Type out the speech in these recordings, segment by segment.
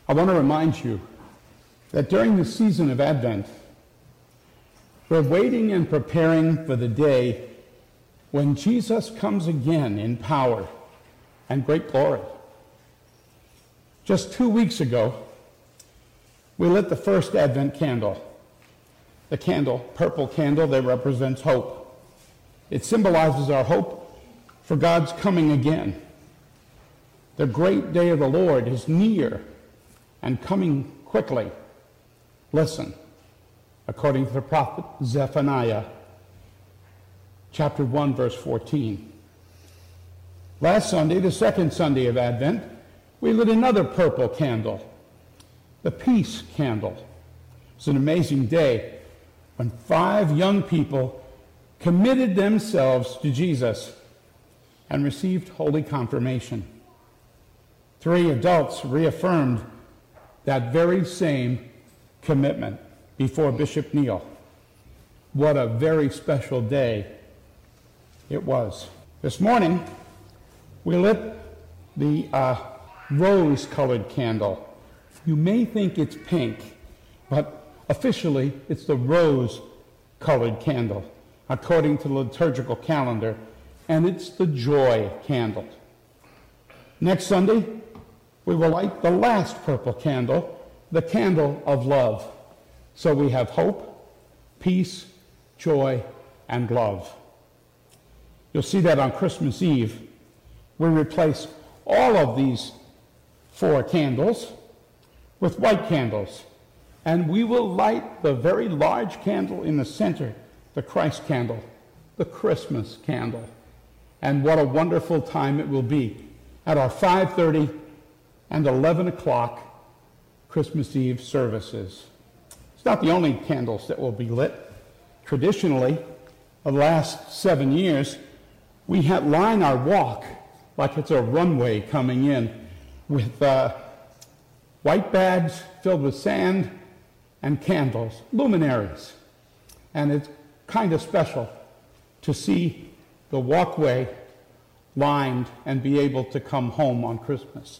I want to remind you that during the season of Advent, we're waiting and preparing for the day when Jesus comes again in power and great glory. Just 2 weeks ago, we lit the first Advent candle. The candle, purple candle, that represents hope. It symbolizes our hope for God's coming again. The great day of the Lord is near and coming quickly. Listen, according to the prophet Zephaniah, chapter 1, verse 14. Last Sunday, the second Sunday of Advent, we lit another purple candle, the peace candle. It's an amazing day when 5 young people committed themselves to Jesus and received holy confirmation. 3 adults reaffirmed that very same commitment before Bishop Neal. What a very special day it was. This morning, we lit the rose-colored candle. You may think it's pink, but officially it's the rose-colored candle, according to the liturgical calendar, and it's the joy candle. Next Sunday, we will light the last purple candle, the candle of love. So we have hope, peace, joy, and love. You'll see that on Christmas Eve, we replace all of these 4 candles with white candles. And we will light the very large candle in the center, the Christ candle, the Christmas candle. And what a wonderful time it will be at our 5:30 and 11 o'clock Christmas Eve services. It's not the only candles that will be lit. Traditionally, the last 7 years, we line our walk like it's a runway coming in with white bags filled with sand and candles, luminaries. And it's kind of special to see the walkway lined and be able to come home on Christmas.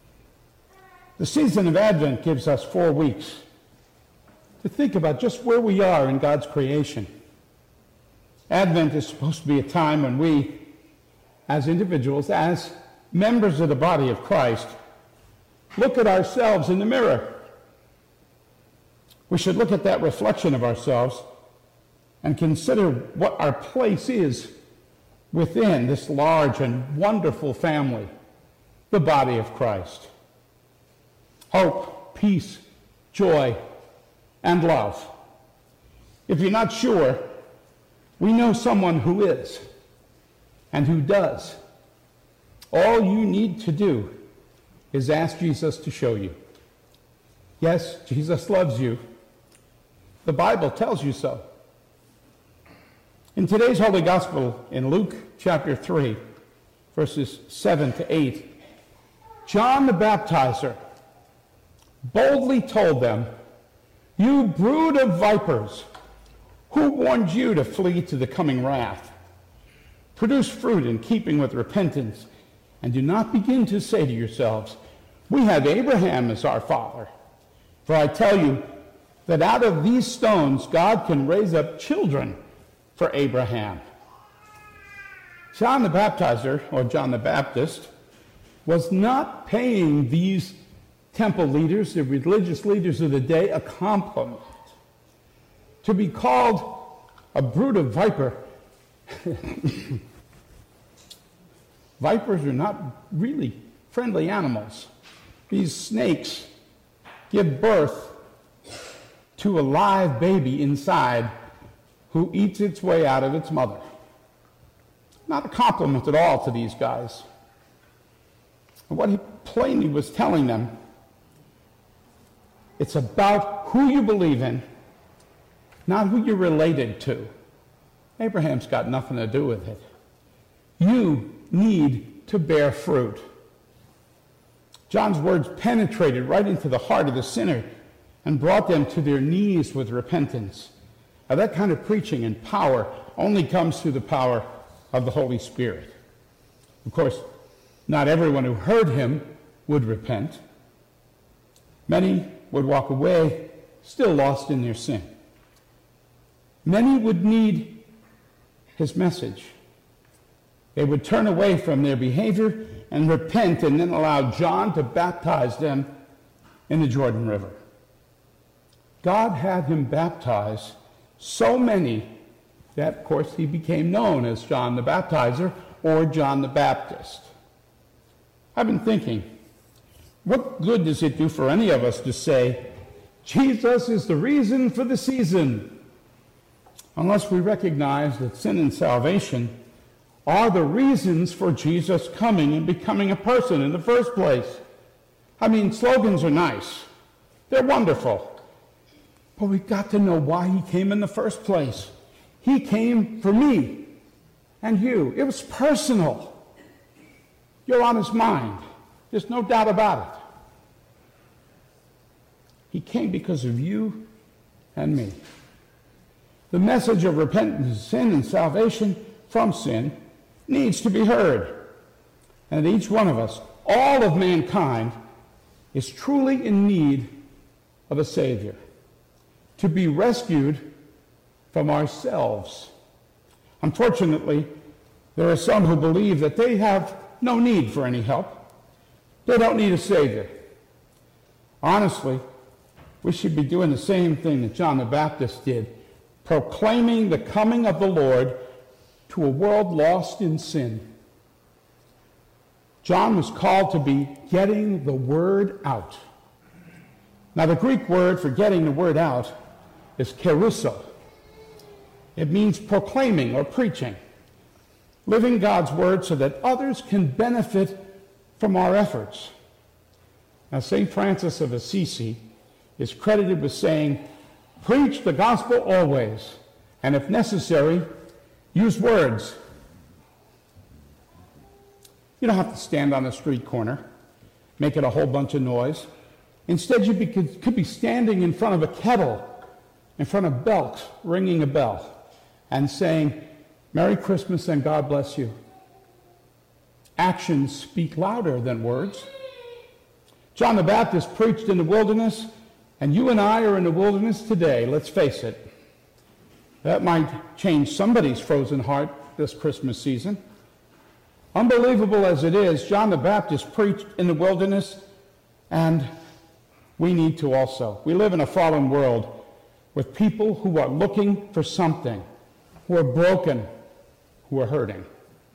The season of Advent gives us 4 weeks to think about just where we are in God's creation. Advent is supposed to be a time when we, as individuals, as members of the body of Christ, look at ourselves in the mirror. We should look at that reflection of ourselves and consider what our place is within this large and wonderful family, the body of Christ. Hope, peace, joy, and love. If you're not sure, we know someone who is and who does. All you need to do is ask Jesus to show you. Yes, Jesus loves you. The Bible tells you so. In today's Holy Gospel, in Luke chapter 3, verses 7 to 8, John the Baptizer boldly told them, "You brood of vipers, who warned you to flee to the coming wrath? Produce fruit in keeping with repentance, and do not begin to say to yourselves, 'We have Abraham as our father.' For I tell you that out of these stones God can raise up children for Abraham." John the Baptizer, or John the Baptist, was not paying these temple leaders, the religious leaders of the day, a compliment. To be called a brood of viper, vipers are not really friendly animals. These snakes give birth to a live baby inside who eats its way out of its mother. Not a compliment at all to these guys. And what he plainly was telling them, it's about who you believe in, not who you're related to. Abraham's got nothing to do with it. You need to bear fruit. John's words penetrated right into the heart of the sinner and brought them to their knees with repentance. Now, that kind of preaching and power only comes through the power of the Holy Spirit. Of course, not everyone who heard him would repent. Many would walk away still lost in their sin. Many would need his message. They would turn away from their behavior and repent and then allow John to baptize them in the Jordan River. God had him baptize so many that, of course, he became known as John the Baptizer or John the Baptist. I've been thinking, what good does it do for any of us to say, Jesus is the reason for the season, unless we recognize that sin and salvation are the reasons for Jesus coming and becoming a person in the first place? I mean, slogans are nice. They're wonderful. But we've got to know why he came in the first place. He came for me and you. It was personal. You're on his mind. There's no doubt about it. He came because of you and me. The message of repentance, sin, and salvation from sin needs to be heard. And each one of us, all of mankind, is truly in need of a Savior, to be rescued from ourselves. Unfortunately, there are some who believe that they have no need for any help. They don't need a Savior. Honestly, we should be doing the same thing that John the Baptist did, proclaiming the coming of the Lord to a world lost in sin. John was called to be getting the word out. Now, the Greek word for getting the word out is kerusso. It means proclaiming or preaching, living God's word so that others can benefit from our efforts. Now, St. Francis of Assisi is credited with saying, preach the gospel always, and if necessary, use words. You don't have to stand on a street corner, make it a whole bunch of noise. Instead, you could be standing in front of a kettle, in front of belts, ringing a bell, and saying, Merry Christmas and God bless you. Actions speak louder than words. John the Baptist preached in the wilderness, and you and I are in the wilderness today, let's face it. That might change somebody's frozen heart this Christmas season. Unbelievable as it is, John the Baptist preached in the wilderness, and we need to also. We live in a fallen world with people who are looking for something, who are broken, who are hurting.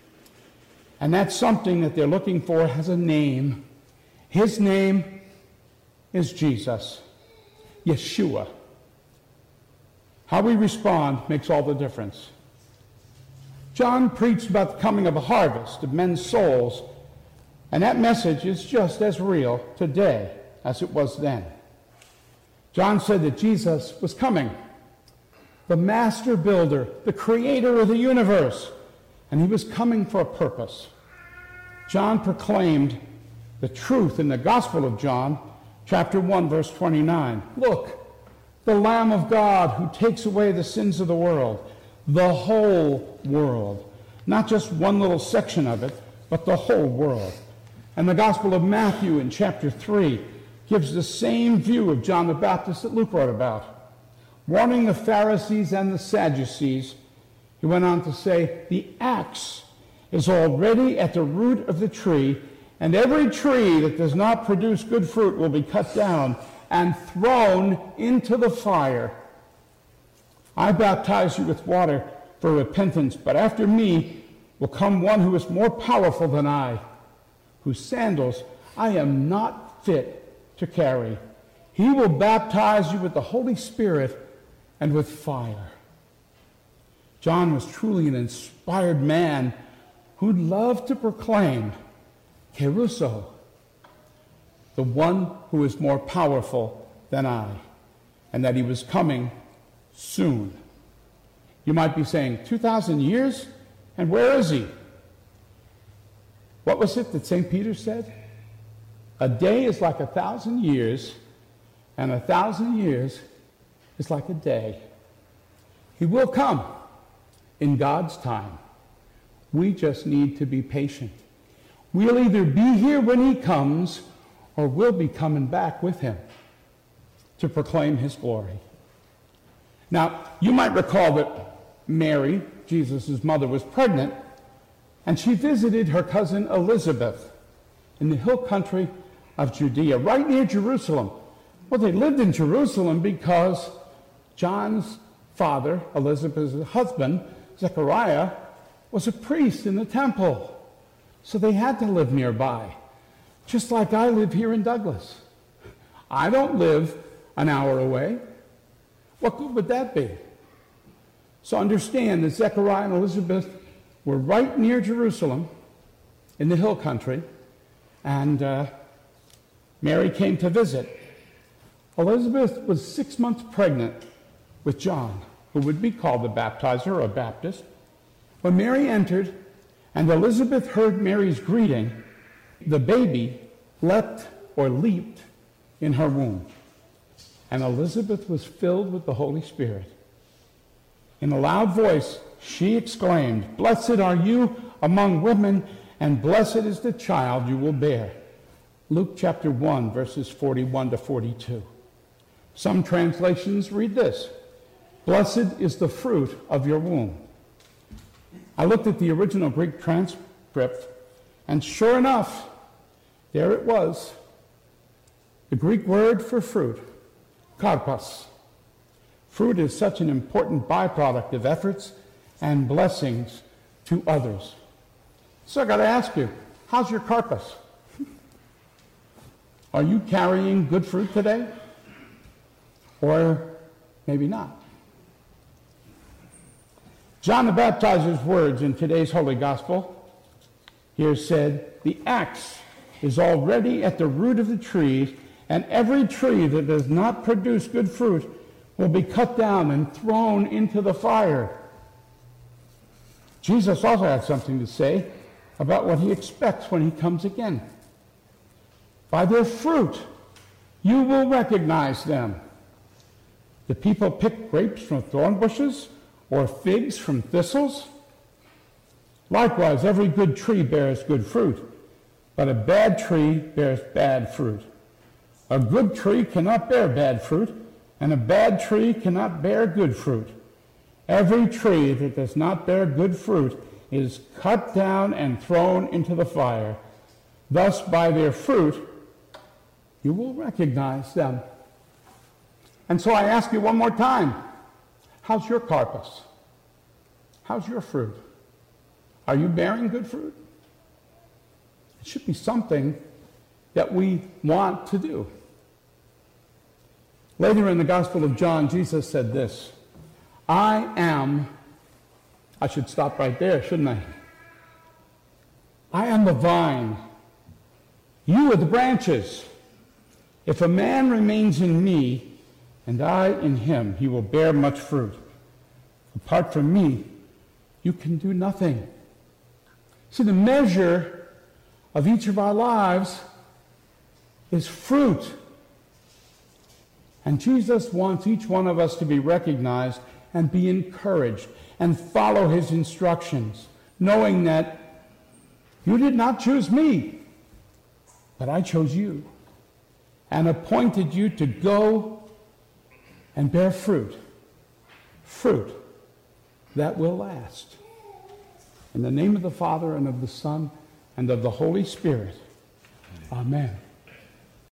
And that something that they're looking for has a name. His name is Jesus, Yeshua. How we respond makes all the difference. John preached about the coming of a harvest of men's souls, and that message is just as real today as it was then. John said that Jesus was coming, the master builder, the creator of the universe, and he was coming for a purpose. John proclaimed the truth in the Gospel of John, chapter 1, verse 29. Look, the Lamb of God who takes away the sins of the world, the whole world, not just one little section of it, but the whole world. And the Gospel of Matthew in chapter 3 gives the same view of John the Baptist that Luke wrote about. Warning the Pharisees and the Sadducees, he went on to say, the axe is already at the root of the tree, and every tree that does not produce good fruit will be cut down and thrown into the fire. I baptize you with water for repentance, but after me will come one who is more powerful than I, whose sandals I am not fit to carry. He will baptize you with the Holy Spirit and with fire. John was truly an inspired man who loved to proclaim kerusso, the one who is more powerful than I, and that he was coming soon. You might be saying, 2,000 years? And where is he? What was it that St. Peter said? A day is like 1,000 years, and 1,000 years is like a day. He will come in God's time. We just need to be patient. We'll either be here when he comes, or will be coming back with him to proclaim his glory. Now, you might recall that Mary, Jesus' mother, was pregnant, and she visited her cousin Elizabeth in the hill country of Judea, right near Jerusalem. Well, they lived in Jerusalem because John's father, Elizabeth's husband, Zechariah, was a priest in the temple. So they had to live nearby, just like I live here in Douglas. I don't live an hour away. What good would that be? So understand that Zechariah and Elizabeth were right near Jerusalem in the hill country, and Mary came to visit. Elizabeth was 6 months pregnant with John, who would be called the baptizer or Baptist. When Mary entered and Elizabeth heard Mary's greeting, the baby leapt in her womb. And Elizabeth was filled with the Holy Spirit. In a loud voice, she exclaimed, "Blessed are you among women, and blessed is the child you will bear." Luke chapter 1, verses 41 to 42. Some translations read this, "Blessed is the fruit of your womb." I looked at the original Greek transcript, and sure enough, there it was. The Greek word for fruit, karpos. Fruit is such an important byproduct of efforts and blessings to others. So I got to ask you, how's your karpos? Are you carrying good fruit today? Or maybe not. John the Baptizer's words in today's Holy Gospel here said, "The axe is already at the root of the trees, and every tree that does not produce good fruit will be cut down and thrown into the fire." Jesus also had something to say about what he expects when he comes again. By their fruit, you will recognize them. Do people pick grapes from thorn bushes or figs from thistles? Likewise, every good tree bears good fruit, but a bad tree bears bad fruit. A good tree cannot bear bad fruit, and a bad tree cannot bear good fruit. Every tree that does not bear good fruit is cut down and thrown into the fire. Thus, by their fruit, you will recognize them. And so I ask you one more time, how's your karpos? How's your fruit? Are you bearing good fruit? It should be something that we want to do. Later in the Gospel of John, Jesus said this, I should stop right there, shouldn't I? I am the vine. You are the branches. If a man remains in me, and I in him, he will bear much fruit. Apart from me, you can do nothing. See, the measure of each of our lives is fruit. And Jesus wants each one of us to be recognized and be encouraged and follow his instructions, knowing that you did not choose me, but I chose you and appointed you to go and bear fruit that will last. In the name of the Father, and of the Son, and of the Holy Spirit. Amen.